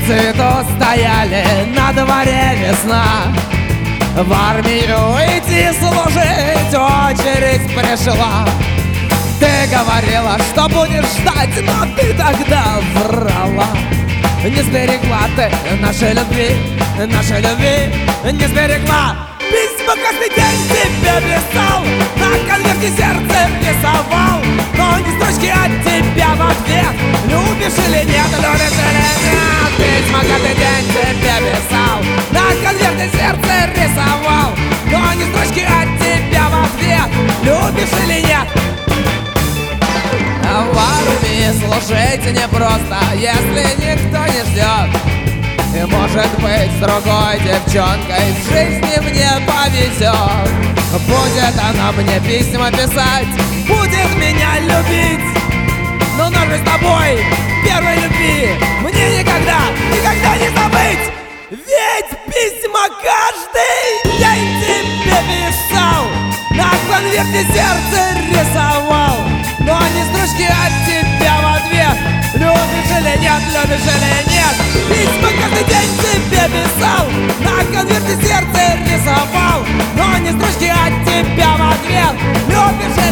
цвету стояли, на дворе весна. В армию идти служить очередь пришла. Ты говорила, что будешь ждать, но ты тогда врала. Не сберегла ты нашей любви, не сберегла. Письма каждый день тебе писал, на конверте сердце рисовал, но ни строчки от тебя в ответ. Любишь или нет, любишь или нет. Письма каждый день тебе писал, на конверте сердце рисовал, но ни строчки от тебя в ответ. Любишь или нет. В армии служить непросто, если никто не ждет. И может быть с другой девчонкой в жизни мне повезет. Будет она мне письма писать, будет меня любить, но нам же с тобой первой любви мне никогда, никогда не забыть. Ведь письма каждый день тебе писал, на конверте сердце рисовал, но не строчки от тебя в ответ. Любишь или нет, любишь или нет. Письма каждый день тебе писал, на конверте сердце рисовал, но не строчки от тебя в ответ. Любишь